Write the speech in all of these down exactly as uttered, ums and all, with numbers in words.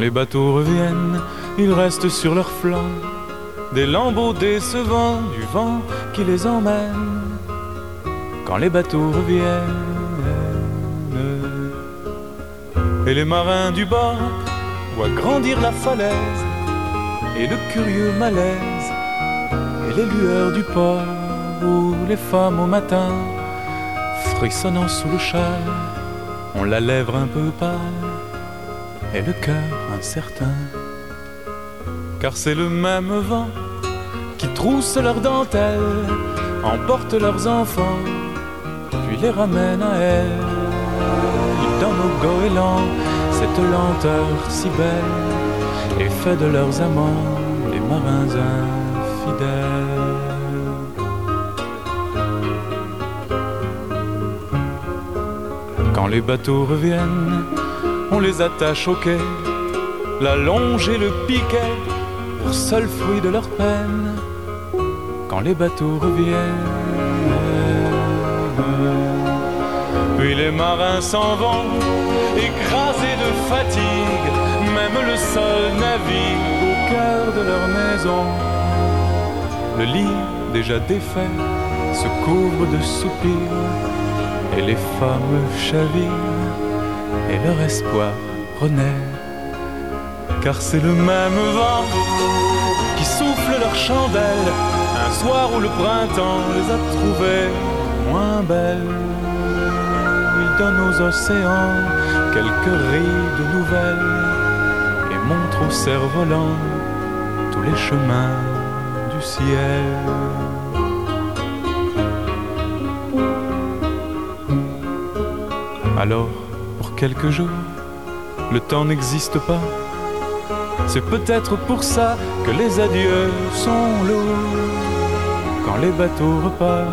les bateaux reviennent, ils restent sur leur flanc, des lambeaux décevants du vent qui les emmène. Quand les bateaux reviennent, et les marins du bord voient grandir la falaise, et le curieux malaise, et les lueurs du port, où les femmes au matin, frissonnant sous le châle, ont la lèvre un peu pâle, et le cœur incertain. Car c'est le même vent qui trousse leurs dentelles, emporte leurs enfants, puis les ramène à elle. Il donne aux goélands cette lenteur si belle, et fait de leurs amants des marins infidèles. Quand les bateaux reviennent, on les attache au quai, la longe et le piquet, pour seul fruit de leur peine. Quand les bateaux reviennent, puis les marins s'en vont, écrasés de fatigue, même le sol navigue au cœur de leur maison. Le lit déjà défait se couvre de soupirs, et les femmes chavirent, et leur espoir renaît. Car c'est le même vent qui souffle leur chandelle, un soir où le printemps les a trouvées moins belles. Il donne aux océans quelques rides nouvelles, et montre aux cerfs-volants tous les chemins du ciel. Alors, pour quelques jours, le temps n'existe pas. C'est peut-être pour ça que les adieux sont lourds quand les bateaux repartent.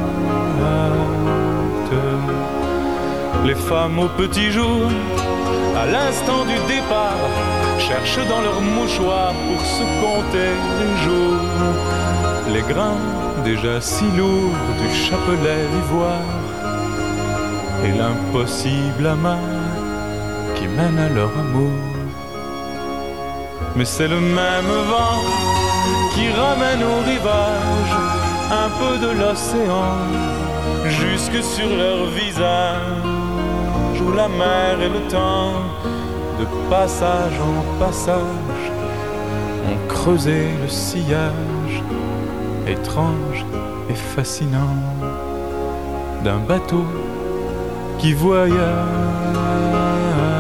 Les femmes au petit jour, à l'instant du départ, cherchent dans leurs mouchoirs pour se compter les jours, les grains déjà si lourds du chapelet d'ivoire, et l'impossible amas qui mène à leur amour. Mais c'est le même vent qui ramène au rivage un peu de l'océan, jusque sur leur visage, où la mer et le temps, de passage en passage, ont creusé le sillage étrange et fascinant d'un bateau qui voyage.